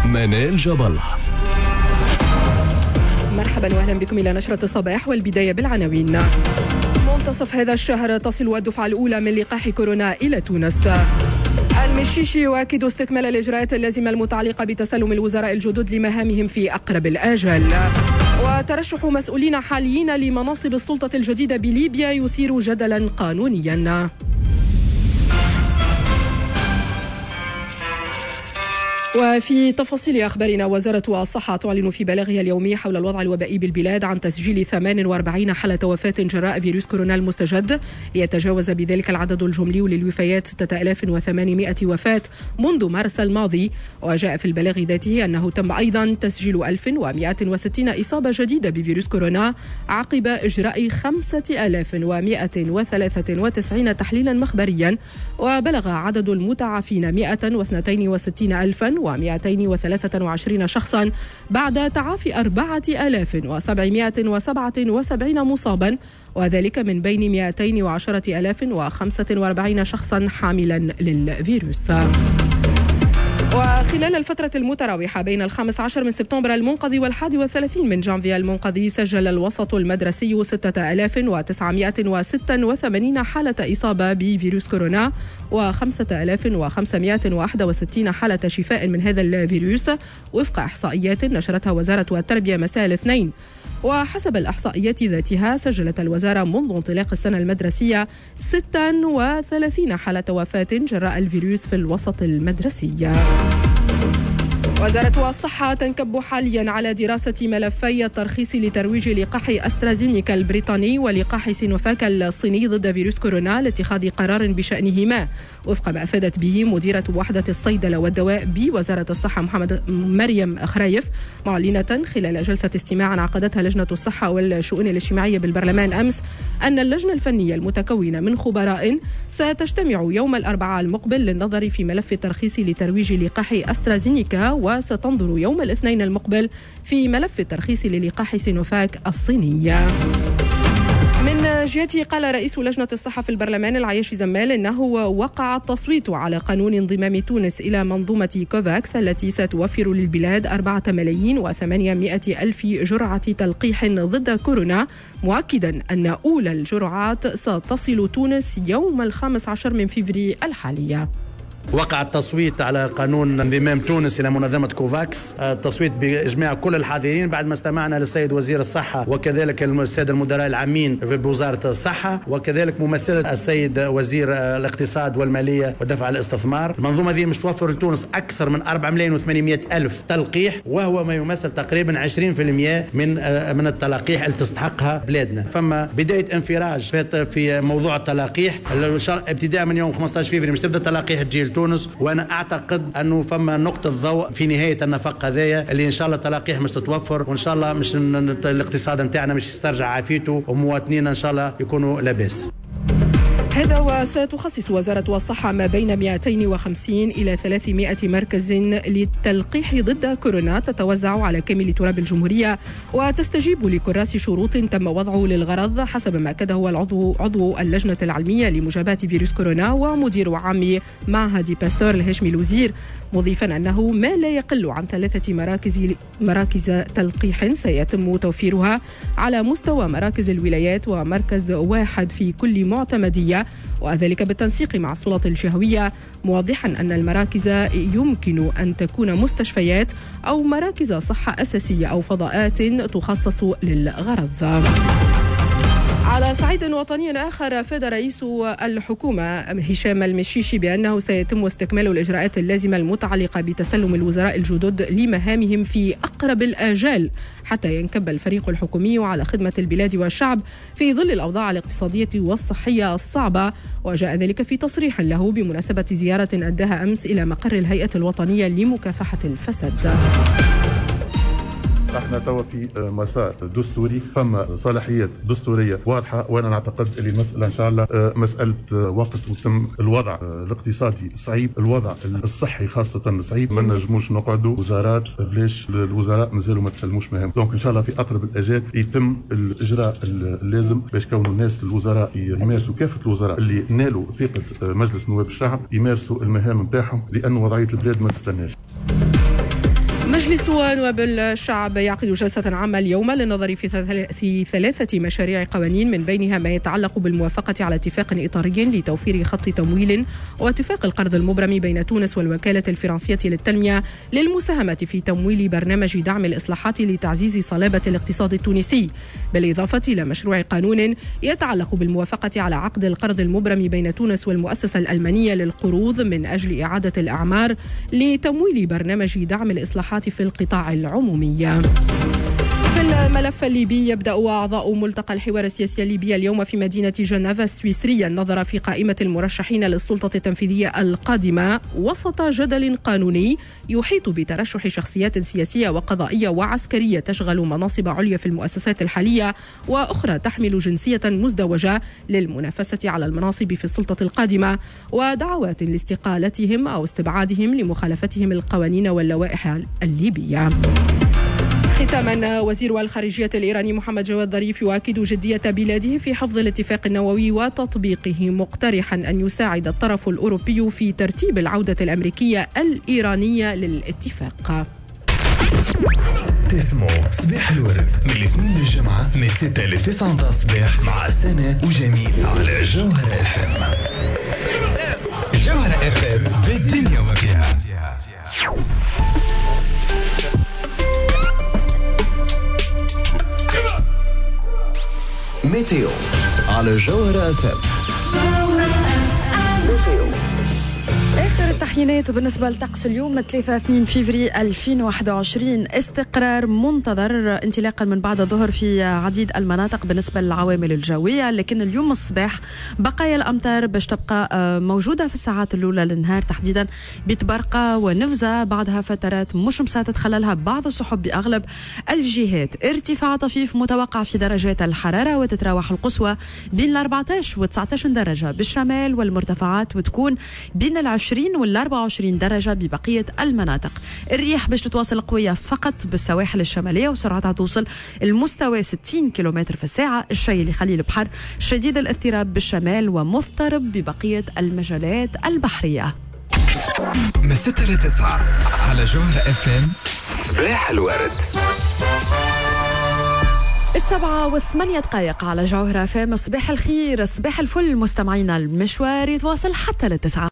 منال جبل. مرحبا واهلا بكم الى نشرة الصباح، والبداية بالعناوين. منتصف هذا الشهر تصل الدفعة الأولى من لقاح كورونا إلى تونس. المشيشي يؤكد استكمال الإجراءات اللازمة المتعلقة بتسلم الوزراء الجدد لمهامهم في أقرب الآجال. وترشح مسؤولين حاليين لمناصب السلطة الجديدة بليبيا يثير جدلا قانونيا. وفي تفاصيل أخبارنا، وزارة الصحة تعلن في بلاغها اليومي حول الوضع الوبائي بالبلاد عن تسجيل 48 حالة وفاة جراء فيروس كورونا المستجد، ليتجاوز بذلك العدد الجملي للوفيات 6800 وفاة منذ مارس الماضي. وجاء في البلاغ ذاته أنه تم أيضا تسجيل 1160 إصابة جديدة بفيروس كورونا عقب إجراء 5193 تحليلا مخبريا، وبلغ عدد المتعافين 162,223 شخصا بعد تعافي 4777 مصابا، وذلك من بين 210,045 شخصا حاملا للفيروس. وخلال الفترة المتراوحة بين 15 من سبتمبر المنقضي وال31 من جانفي المنقضي، سجل الوسط المدرسي 6986 حالة إصابة بفيروس كورونا و5561 حالة شفاء من هذا الفيروس، وفق إحصائيات نشرتها وزارة التربية مساء الاثنين. وحسب الإحصائيات ذاتها، سجلت الوزارة منذ انطلاق السنة المدرسية 36 حالة وفاة جراء الفيروس في الوسط المدرسي. وزارة الصحة تنكب حاليا على دراسة ملفي الترخيص لترويج لقاح أسترازينيكا البريطاني ولقاح سينوفاك الصيني ضد فيروس كورونا لاتخاذ قرار بشأنهما، وفق ما أفادت به مديرة وحدة الصيدلة والدواء بوزارة الصحة مريم خرايف، معلنة خلال جلسة استماع عقدتها لجنة الصحة والشؤون الاجتماعية بالبرلمان أمس أن اللجنة الفنية المتكونة من خبراء ستجتمع يوم الأربعاء المقبل للنظر في ملف الترخيص لترويج لقاح أسترازينيكا، وستنظر يوم الاثنين المقبل في ملف الترخيص للقاح سينوفاك الصيني. من جهته، قال رئيس لجنة الصحة في البرلمان العياشي زمال إنه وقع التصويت على قانون انضمام تونس إلى منظومة كوفاكس التي ستوفر للبلاد 4,800,000 جرعة تلقيح ضد كورونا، مؤكدا أن أولى الجرعات ستصل تونس يوم 15 من فبراير الحالية. وقع التصويت على قانون انضمام تونس إلى منظمة كوفاكس، التصويت بإجماع كل الحاضرين بعد ما استمعنا للسيد وزير الصحة وكذلك السادة المدراء العامين بوزارة الصحة وكذلك ممثلة السيد وزير الاقتصاد والمالية ودفع الاستثمار. المنظومة دي مش توفر لتونس أكثر من 4,800,000 تلقيح، وهو ما يمثل تقريبا 20% من التلقيح اللي تستحقها بلادنا. فما بداية انفراج في موضوع التلقيح، ابتداء من يوم 15 فبراير مش تبدأ تلقيح تجي تونس، وانا اعتقد انه فما نقطه ضوء في نهايه النفق هذايا اللي ان شاء الله تلقيح مش تتوفر، وان شاء الله مش الاقتصاد نتاعنا مش يسترجع عافيته ومواطنينا ان شاء الله يكونوا لاباس. هذا وستخصص وزارة الصحة ما بين 250 إلى 300 مركز للتلقيح ضد كورونا تتوزع على كامل تراب الجمهورية، وتستجيب لكراس شروط تم وضعه للغرض، حسب ما أكده هو عضو اللجنة العلمية لمجابهة فيروس كورونا ومدير عام معهد باستور الهاشمي الوزير، مضيفا أنه ما لا يقل عن 3 مراكز تلقيح سيتم توفيرها على مستوى مراكز الولايات ومركز واحد في كل معتمدية، وذلك بالتنسيق مع السلطات الجهوية، موضحا أن المراكز يمكن أن تكون مستشفيات أو مراكز صحة أساسية أو فضاءات تخصص للغرض. على صعيد وطني آخر، أفاد رئيس الحكومة هشام المشيشي بأنه سيتم استكمال الإجراءات اللازمة المتعلقة بتسلم الوزراء الجدد لمهامهم في أقرب الآجال، حتى ينكب الفريق الحكومي على خدمة البلاد والشعب في ظل الأوضاع الاقتصادية والصحية الصعبة. وجاء ذلك في تصريح له بمناسبة زيارة أداها أمس إلى مقر الهيئة الوطنية لمكافحة الفساد. احنا توا في مسار دستوري، فما صلاحيات دستوريه واضحه، وانا نعتقد ان المساله ان شاء الله مساله وقت وتم الوضع الاقتصادي صعيب، الوضع الصحي خاصه صعيب، ما نجموش نقعدوا وزارات بلاش الوزراء مازالوا ما تسلموش مهام. دونك ان شاء الله في اقرب الاجال يتم الاجراء اللازم باش كونوا الناس الوزراء يمارسوا كافه الوزراء اللي نالوا ثقه مجلس نواب الشعب يمارسوا المهام نتاعهم، لان وضعيه البلاد ما تستناش. مجلس نواب الشعب يعقد جلسة عامة اليوم للنظر في 3 مشاريع قوانين، من بينها ما يتعلق بالموافقة على اتفاق إطاري لتوفير خط تمويل واتفاق القرض المبرم بين تونس والوكالة الفرنسية للتنمية للمساهمة في تمويل برنامج دعم الإصلاحات لتعزيز صلابة الاقتصاد التونسي، بالإضافة إلى مشروع قانون يتعلق بالموافقة على عقد القرض المبرم بين تونس والمؤسسة الألمانية للقروض من أجل إعادة الأعمار لتمويل برنامج دعم الإصلاحات في القطاع العمومي. في الملف الليبي، يبدأ أعضاء ملتقى الحوار السياسي الليبي اليوم في مدينة جنيف السويسرية النظر في قائمة المرشحين للسلطة التنفيذية القادمة وسط جدل قانوني يحيط بترشح شخصيات سياسية وقضائية وعسكرية تشغل مناصب عليا في المؤسسات الحالية، وأخرى تحمل جنسية مزدوجة للمنافسة على المناصب في السلطة القادمة، ودعوات لاستقالتهم أو استبعادهم لمخالفتهم القوانين واللوائح الليبية. ختاما، وزير الخارجية الإيراني محمد جواد ظريف يؤكد جدية بلاده في حفظ الاتفاق النووي وتطبيقه، مقترحا أن يساعد الطرف الأوروبي في ترتيب العودة الأمريكية الإيرانية للاتفاق. تسمعوا صباح الورد من الاثنين للجمعة من 6 ل 9 الصباح مع سنة وجميل على جوهرة FM. جوهرة FM بالدنيا وما فيها. ميتيو على جوهرة FM. آخر التحيينات بالنسبة لطقس اليوم 3 فبراير 2021. استقرار منتظر انطلاقا من بعد الظهر في عديد المناطق بالنسبة للعوامل الجوية، لكن اليوم الصباح بقايا الأمطار باش تبقى موجودة في الساعات الأولى للنهار، تحديدا بتبرقة ونفزة، بعدها فترات مشمسة تتخللها بعض السحب بأغلب الجهات. ارتفاع طفيف متوقع في درجات الحرارة، وتتراوح القصوى بين 14 و 19 درجة بالشمال والمرتفعات، وتكون بين 20 وال 24 درجة ببقية المناطق. الرياح باش تتواصل قوية فقط بالسواحل الشمالية، وسرعتها توصل المستوى 60 كيلومتر في الساعة، الشيء اللي يخلي البحر شديد الاضطراب بالشمال ومضطرب ببقية المجالات البحرية. من 6 ل 9 على جوهرة FM. صباح الورد. 7:08 على جوهرة FM. صباح الخير، صباح الفل مستمعينا، المشوار يتواصل حتى ل9.